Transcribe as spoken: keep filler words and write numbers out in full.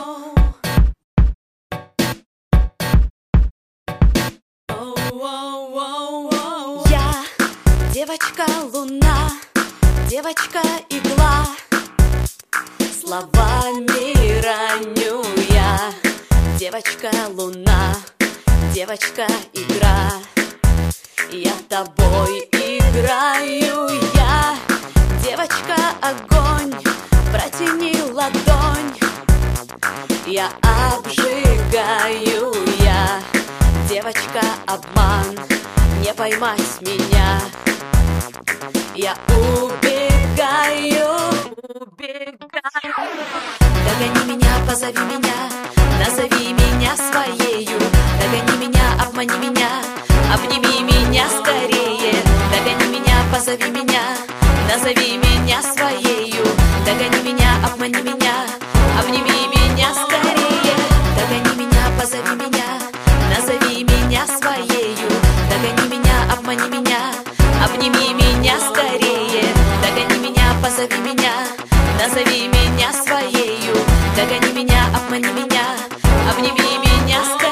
Я девочка-луна, девочка-игла, словами раню я. Девочка-луна, девочка-игра, я тобой играю. Я девочка-огонь, протяни ладонь, я обжигаю. Я девочка-обман, не поймать меня. Я убегаю, убегаю. Догони меня, позови меня, назови меня своею. Догони меня, обмани меня, обними меня скорее. Догони меня, позови меня, назови меня своею. Догони меня, обмани меня, обними меня скорее. Догони меня, позови меня, назови меня своею. Догони меня, обмани меня, обними меня скорее. Догони меня, позови меня, назови меня своею. Догони меня, обмани меня, обними меня скорее.